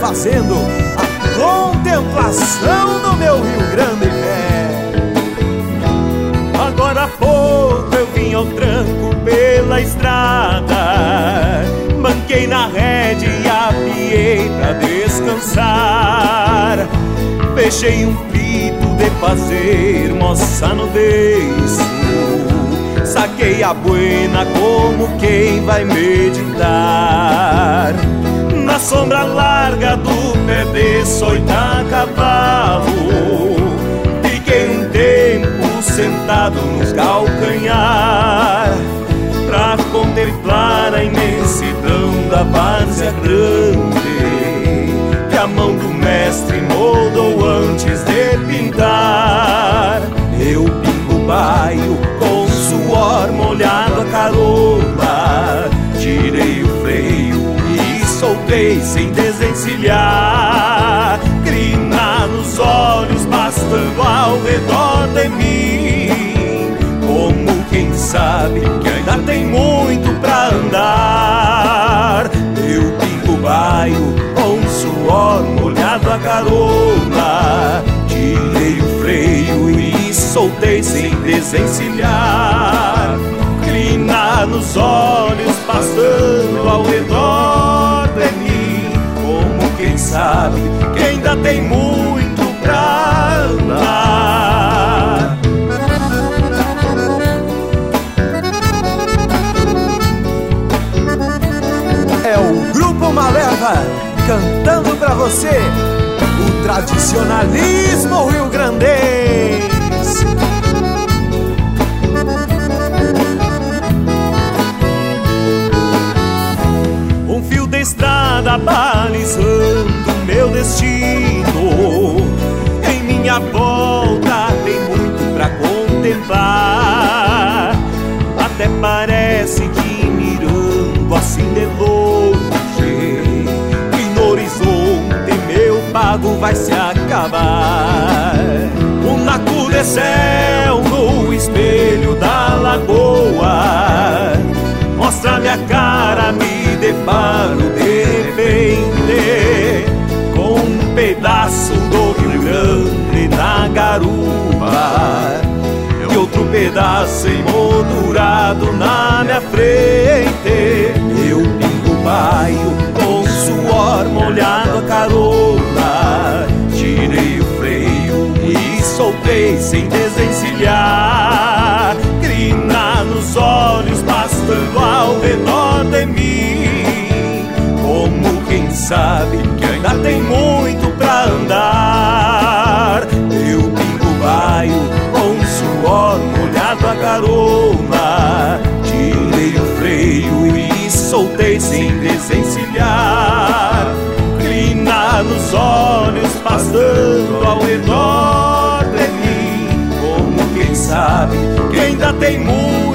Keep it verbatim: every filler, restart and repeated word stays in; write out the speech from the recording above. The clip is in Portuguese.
fazendo a contemplação do meu Rio Grande velho. Agora há pouco eu vim ao tranco pela estrada, banquei na rede e apiei pra descansar. Fechei um pito de fazer moça no beiço, saquei a buena como quem vai meditar. Na sombra larga do pé de soita cavalo, fiquei um tempo sentado nos calcanhar, pra contemplar a imensidão da várzea grande, que a mão do mestre moldou antes de pintar. Eu pingo o baio com suor molhado a carola, tirei o freio e soltei sem desencilhar. Crina nos olhos pastando ao redor de mim, como quem sabe que ainda tem muito pra andar. Eu pingo o baio com suor molhado a carola, tirei o freio e soltei sem desencilhar. Crina nos olhos passando ao redor de mim, como quem sabe que ainda tem muito pra andar. É o Grupo Maleva cantando pra você o tradicionalismo rio-grandense. Um fio de estrada balizando meu destino, em minha volta tem muito pra contemplar. Até parece que mirando assim de longe, que no horizonte meu pago vai se acabar. Um naco de céu no espelho da lagoa mostra minha cara, me deparo de repente com um pedaço do Rio Grande na garupa e outro pedaço emoldurado na minha frente. Eu pingo o baio com suor molhado a carola, tirei o freio e soltei sem desencilhar. Crina nos olhos pastando ao redor de mim, como quem sabe que ainda tem muito pra andar. Eu pingo o baio com suor molhado a carola, tirei o freio e soltei sem desencilhar. Crina nos olhos pastando ao redor de mim, como quem sabe que ainda tem muito